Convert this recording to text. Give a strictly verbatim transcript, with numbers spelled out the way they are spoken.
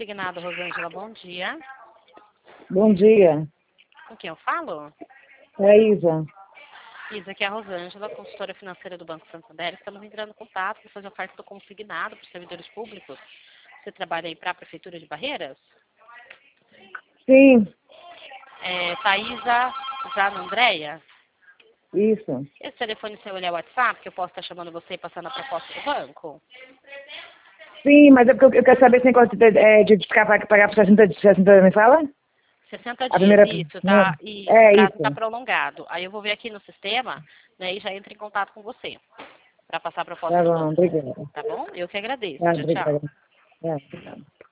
Consignado, Rosângela, bom dia. Bom dia. Com quem eu falo? É a Isa. Isa, aqui é a Rosângela, consultora financeira do Banco Santander. Estamos entrando em contato para fazer oferta do consignado para os servidores públicos. Você trabalha aí para a Prefeitura de Barreiras? Sim, É, Thaisa Jana Andréia? isso. Esse telefone seu ele é WhatsApp, que eu posso estar chamando você e passando a proposta do banco? Sim, mas é porque eu eu quero saber se tem quanto de, é, de ficar para pagar por sessenta, sessenta, me fala? sessenta A dias, primeira. isso, Não. tá? E o É prazo está isso. prolongado. Aí eu vou ver aqui no sistema, né, e já entro em contato com você para passar a proposta Tá do bom, banco. obrigada. Tá bom? Eu que agradeço. Tá, Tchau, tchau. obrigada. Tá, obrigada.